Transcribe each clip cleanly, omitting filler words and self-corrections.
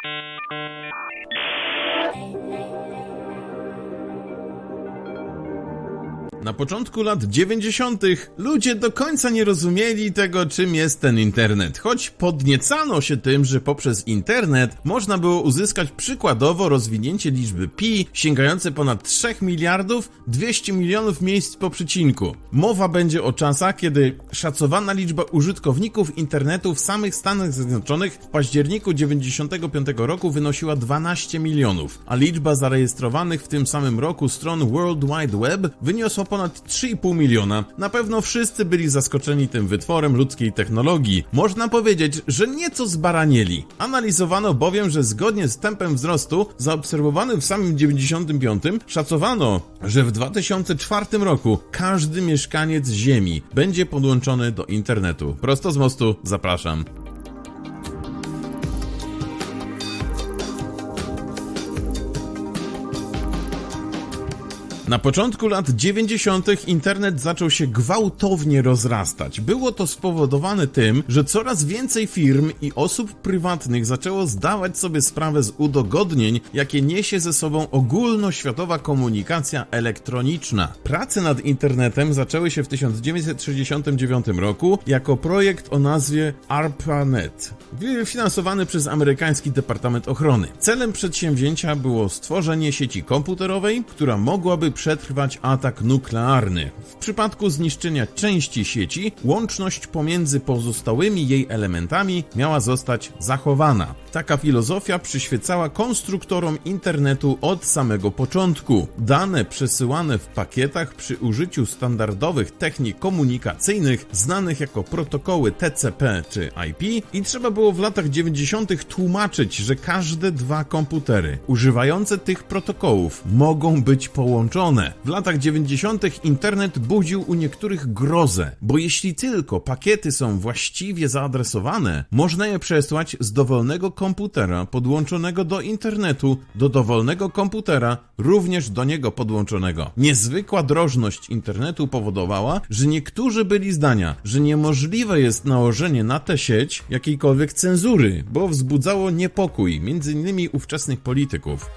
Na początku lat 90. ludzie do końca nie rozumieli tego, czym jest ten internet. Choć podniecano się tym, że poprzez internet można było uzyskać przykładowo rozwinięcie liczby pi sięgające ponad 3 miliardów 200 milionów miejsc po przecinku. Mowa będzie o czasach, kiedy szacowana liczba użytkowników internetu w samych Stanach Zjednoczonych w październiku 95 roku wynosiła 12 milionów, a liczba zarejestrowanych w tym samym roku stron World Wide Web wyniosła ponad 3,5 miliona. Na pewno wszyscy byli zaskoczeni tym wytworem ludzkiej technologii. Można powiedzieć, że nieco zbaranieli. Analizowano bowiem, że zgodnie z tempem wzrostu zaobserwowanym w samym 95 szacowano, że w 2004 roku każdy mieszkaniec Ziemi będzie podłączony do internetu. Prosto z mostu zapraszam. Na początku lat 90. internet zaczął się gwałtownie rozrastać. Było to spowodowane tym, że coraz więcej firm i osób prywatnych zaczęło zdawać sobie sprawę z udogodnień, jakie niesie ze sobą ogólnoświatowa komunikacja elektroniczna. Prace nad internetem zaczęły się w 1969 roku jako projekt o nazwie ARPANET, finansowany przez amerykański Departament Ochrony. Celem przedsięwzięcia było stworzenie sieci komputerowej, która mogłaby przetrwać atak nuklearny. W przypadku zniszczenia części sieci, łączność pomiędzy pozostałymi jej elementami miała zostać zachowana. Taka filozofia przyświecała konstruktorom internetu od samego początku. Dane przesyłane w pakietach przy użyciu standardowych technik komunikacyjnych, znanych jako protokoły TCP czy IP, i trzeba było w latach 90. tłumaczyć, że każde dwa komputery używające tych protokołów mogą być połączone. W latach 90. internet budził u niektórych grozę, bo jeśli tylko pakiety są właściwie zaadresowane, można je przesłać z dowolnego komputera podłączonego do internetu do dowolnego komputera, również do niego podłączonego. Niezwykła drożność internetu powodowała, że niektórzy byli zdania, że niemożliwe jest nałożenie na tę sieć jakiejkolwiek cenzury, bo wzbudzało niepokój, m.in. ówczesnych polityków.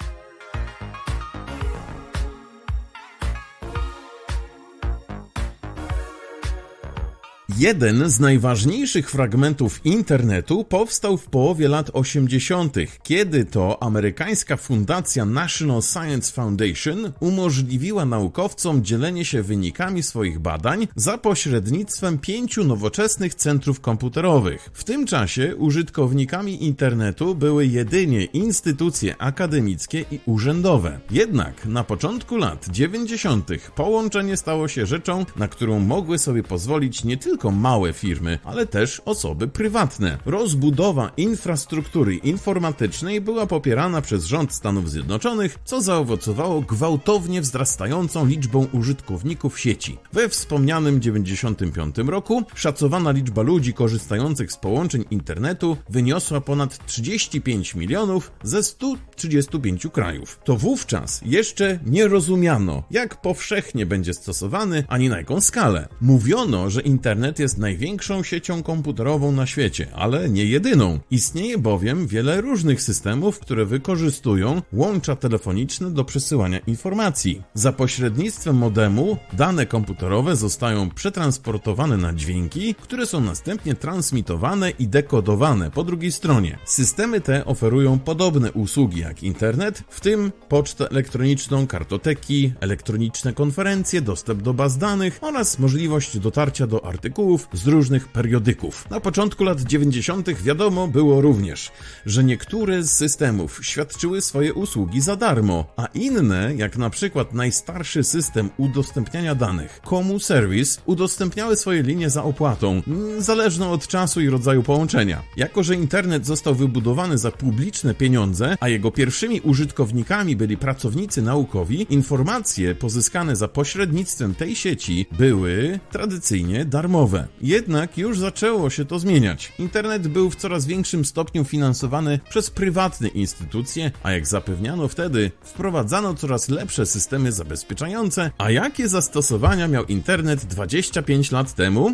Jeden z najważniejszych fragmentów internetu powstał w połowie lat 80., kiedy to amerykańska fundacja National Science Foundation umożliwiła naukowcom dzielenie się wynikami swoich badań za pośrednictwem 5 nowoczesnych centrów komputerowych. W tym czasie użytkownikami internetu były jedynie instytucje akademickie i urzędowe. Jednak na początku lat 90. połączenie stało się rzeczą, na którą mogły sobie pozwolić nie tylko małe firmy, ale też osoby prywatne. Rozbudowa infrastruktury informatycznej była popierana przez rząd Stanów Zjednoczonych, co zaowocowało gwałtownie wzrastającą liczbą użytkowników sieci. We wspomnianym 95 roku szacowana liczba ludzi korzystających z połączeń internetu wyniosła ponad 35 milionów ze 135 krajów. To wówczas jeszcze nie rozumiano, jak powszechnie będzie stosowany, ani na jaką skalę. Mówiono, że internet jest największą siecią komputerową na świecie, ale nie jedyną. Istnieje bowiem wiele różnych systemów, które wykorzystują łącza telefoniczne do przesyłania informacji. Za pośrednictwem modemu dane komputerowe zostają przetransportowane na dźwięki, które są następnie transmitowane i dekodowane po drugiej stronie. Systemy te oferują podobne usługi jak internet, w tym pocztę elektroniczną, kartoteki, elektroniczne konferencje, dostęp do baz danych oraz możliwość dotarcia do artykułów z różnych periodyków. Na początku lat 90. wiadomo było również, że niektóre z systemów świadczyły swoje usługi za darmo, a inne, jak na przykład najstarszy system udostępniania danych, CommuService, udostępniały swoje linie za opłatą, zależną od czasu i rodzaju połączenia. Jako że internet został wybudowany za publiczne pieniądze, a jego pierwszymi użytkownikami byli pracownicy naukowi, informacje pozyskane za pośrednictwem tej sieci były tradycyjnie darmowe. Jednak już zaczęło się to zmieniać. Internet był w coraz większym stopniu finansowany przez prywatne instytucje, a jak zapewniano wtedy, wprowadzano coraz lepsze systemy zabezpieczające. A jakie zastosowania miał internet 25 lat temu?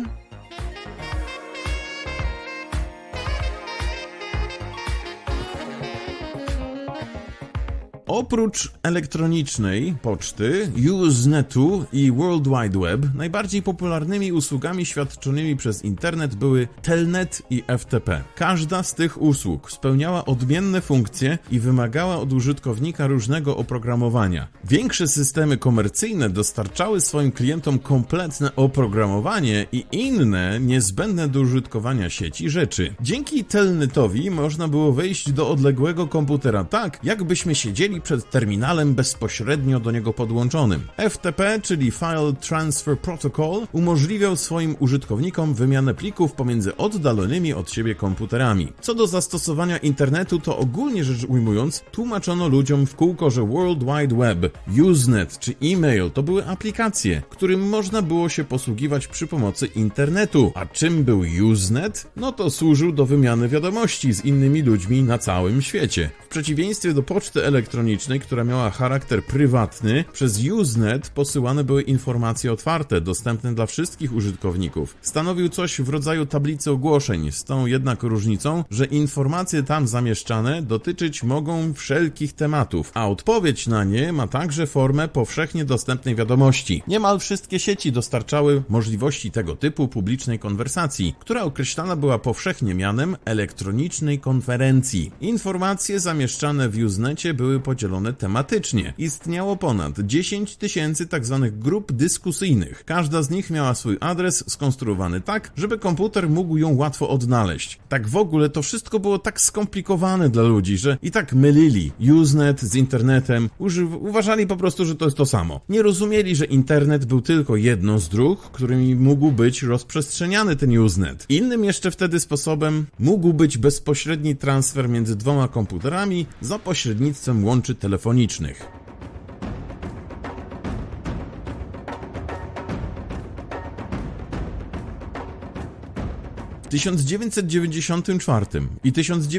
Oprócz elektronicznej poczty, Usenetu i World Wide Web, najbardziej popularnymi usługami świadczonymi przez internet były Telnet i FTP. Każda z tych usług spełniała odmienne funkcje i wymagała od użytkownika różnego oprogramowania. Większe systemy komercyjne dostarczały swoim klientom kompletne oprogramowanie i inne niezbędne do użytkowania sieci rzeczy. Dzięki Telnetowi można było wejść do odległego komputera tak, jakbyśmy siedzieli przed terminalem bezpośrednio do niego podłączonym. FTP, czyli File Transfer Protocol, umożliwiał swoim użytkownikom wymianę plików pomiędzy oddalonymi od siebie komputerami. Co do zastosowania internetu, to ogólnie rzecz ujmując, tłumaczono ludziom w kółko, że World Wide Web, Usenet czy e-mail to były aplikacje, którym można było się posługiwać przy pomocy internetu. A czym był Usenet? No to służył do wymiany wiadomości z innymi ludźmi na całym świecie. W przeciwieństwie do poczty elektronicznej, która miała charakter prywatny, przez Usenet posyłane były informacje otwarte, dostępne dla wszystkich użytkowników. Stanowił coś w rodzaju tablicy ogłoszeń, z tą jednak różnicą, że informacje tam zamieszczane dotyczyć mogą wszelkich tematów, a odpowiedź na nie ma także formę powszechnie dostępnej wiadomości. Niemal wszystkie sieci dostarczały możliwości tego typu publicznej konwersacji, która określana była powszechnie mianem elektronicznej konferencji. Informacje zamieszczane w Usenecie były podzielone tematycznie. Istniało ponad 10 000 tzw. grup dyskusyjnych. Każda z nich miała swój adres skonstruowany tak, żeby komputer mógł ją łatwo odnaleźć. Tak w ogóle to wszystko było tak skomplikowane dla ludzi, że i tak mylili Usenet z internetem, uważali po prostu, że to jest to samo. Nie rozumieli, że internet był tylko jedną z dróg, którymi mógł być rozprzestrzeniany ten Usenet. Innym jeszcze wtedy sposobem mógł być bezpośredni transfer między dwoma komputerami za pośrednictwem łączy telefonicznych. W 1994 i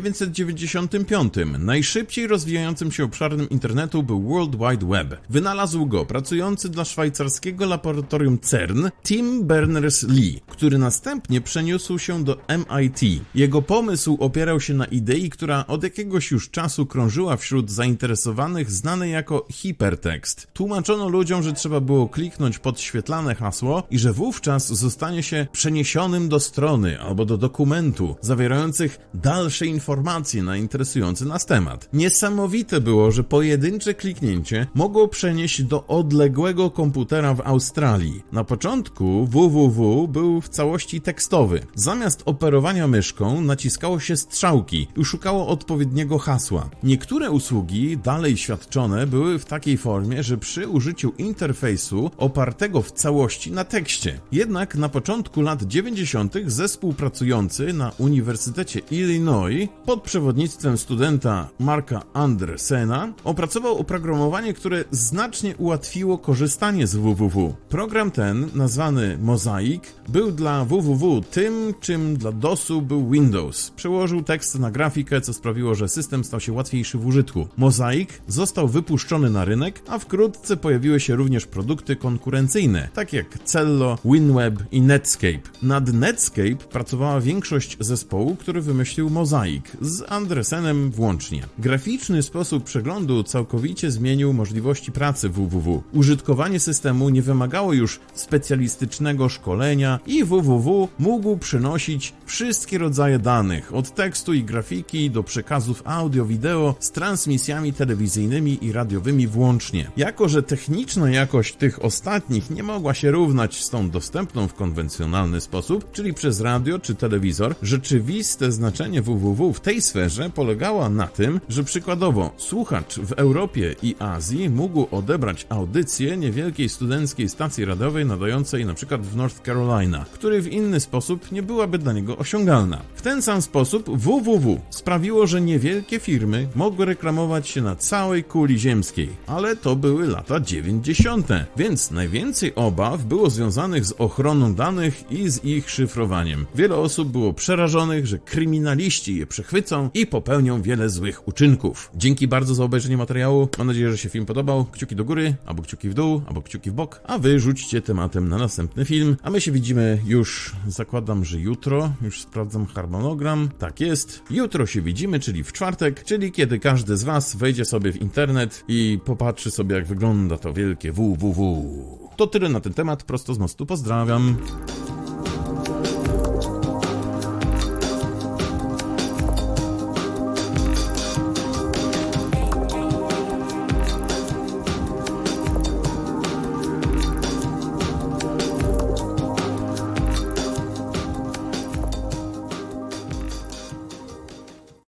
1995 najszybciej rozwijającym się obszarem internetu był World Wide Web. Wynalazł go pracujący dla szwajcarskiego laboratorium CERN Tim Berners-Lee, który następnie przeniósł się do MIT. Jego pomysł opierał się na idei, która od jakiegoś już czasu krążyła wśród zainteresowanych, znanej jako hipertekst. Tłumaczono ludziom, że trzeba było kliknąć podświetlane hasło i że wówczas zostanie się przeniesionym do strony albo do dokumentu zawierających dalsze informacje na interesujący nas temat. Niesamowite było, że pojedyncze kliknięcie mogło przenieść do odległego komputera w Australii. Na początku www był w całości tekstowy. Zamiast operowania myszką naciskało się strzałki i szukało odpowiedniego hasła. Niektóre usługi dalej świadczone były w takiej formie, że przy użyciu interfejsu opartego w całości na tekście. Jednak na początku lat 90. zespół pracujący na Uniwersytecie Illinois pod przewodnictwem studenta Marka Andersena opracował oprogramowanie, które znacznie ułatwiło korzystanie z www. Program ten, nazwany Mosaic, był dla www tym, czym dla DOS-u był Windows. Przełożył tekst na grafikę, co sprawiło, że system stał się łatwiejszy w użytku. Mosaic został wypuszczony na rynek, a wkrótce pojawiły się również produkty konkurencyjne, takie jak Cello, WinWeb i Netscape. Nad Netscape pracowała większość zespołu, który wymyślił Mosaic, z Andersenem włącznie. Graficzny sposób przeglądu całkowicie zmienił możliwości pracy www. Użytkowanie systemu nie wymagało już specjalistycznego szkolenia i www mógł przynosić wszystkie rodzaje danych, od tekstu i grafiki do przekazów audio-wideo z transmisjami telewizyjnymi i radiowymi włącznie. Jako że techniczna jakość tych ostatnich nie mogła się równać z tą dostępną w konwencjonalny sposób, czyli przez radio czy telewizor, rzeczywiste znaczenie www w tej sferze polegało na tym, że przykładowo słuchacz w Europie i Azji mógł odebrać audycję niewielkiej studenckiej stacji radiowej nadającej np. w North Carolina, który w inny sposób nie byłaby dla niego osiągalna. W ten sam sposób www sprawiło, że niewielkie firmy mogły reklamować się na całej kuli ziemskiej, ale to były lata 90., więc najwięcej obaw było związanych z ochroną danych i z ich szyfrowaniem. Wiele osób było przerażonych, że kryminaliści je przechwycą i popełnią wiele złych uczynków. Dzięki bardzo za obejrzenie materiału. Mam nadzieję, że się film podobał. Kciuki do góry, albo kciuki w dół, albo kciuki w bok, a wy rzućcie tematem na następny film, a my się widzimy już, zakładam, że jutro. Już sprawdzam harmonogram. harmonogram. Tak jest. Jutro się widzimy, czyli w czwartek, czyli kiedy każdy z was wejdzie sobie w internet i popatrzy sobie, jak wygląda to wielkie www. To tyle na ten temat, prosto z mostu, pozdrawiam.